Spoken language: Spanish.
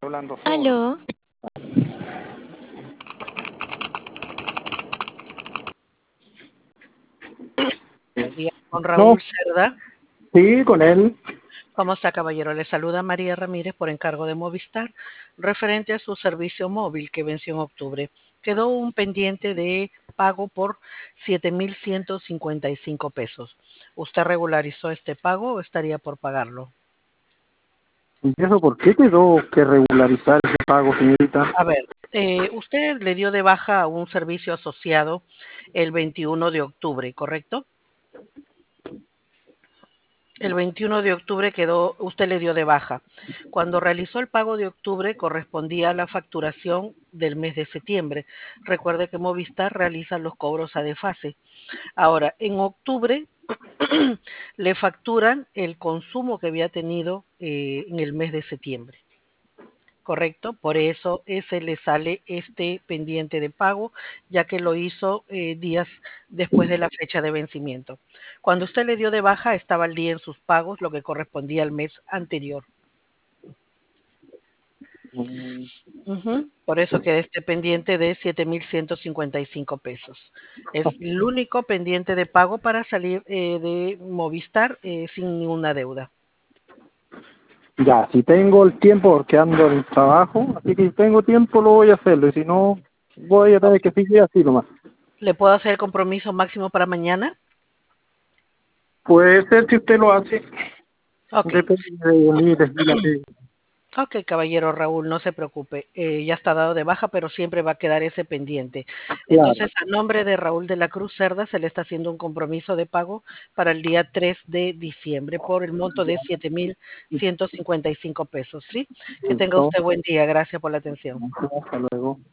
Hablando solo. Aló, Buenos días, con No, Raúl Cerda. sí, con él. ¿Cómo está, caballero? Le saluda María Ramírez por encargo de Movistar, referente a su servicio móvil que venció en octubre. Quedó un pendiente de pago por 7.155 pesos. ¿Usted regularizó este pago o estaría por pagarlo? ¿Y eso por qué quedó que regularizar ese pago, señorita? A ver, usted le dio de baja a un servicio asociado el 21 de octubre, ¿correcto? El 21 de octubre usted le dio de baja. Cuando realizó el pago de octubre correspondía a la facturación del mes de septiembre. Recuerde que Movistar realiza los cobros a desfase. Ahora, en octubre le facturan el consumo que había tenido en el mes de septiembre. Correcto, por eso ese le sale este pendiente de pago, ya que lo hizo días después de la fecha de vencimiento. Cuando usted le dio de baja, estaba al día en sus pagos, lo que correspondía al mes anterior. Mm, Por eso queda este pendiente de 7.155 pesos. Es el único pendiente de pago para salir de Movistar sin ninguna deuda. Ya, si tengo el tiempo porque ando en el trabajo, así que si tengo tiempo lo voy a hacerlo, y si no, voy a tener Ok. que seguir así nomás. ¿Le puedo hacer el compromiso máximo para mañana? Puede ser que usted lo hace, Ok. depende de mí, desvíate. Ok, caballero Raúl, no se preocupe. Ya está dado de baja, pero siempre va a quedar ese pendiente. Claro, Entonces, a nombre de Raúl de la Cruz Cerda, se le está haciendo un compromiso de pago para el día 3 de diciembre por el monto de 7.155 pesos, ¿sí? Que tenga listo. usted buen día. Gracias por la atención. Hasta luego.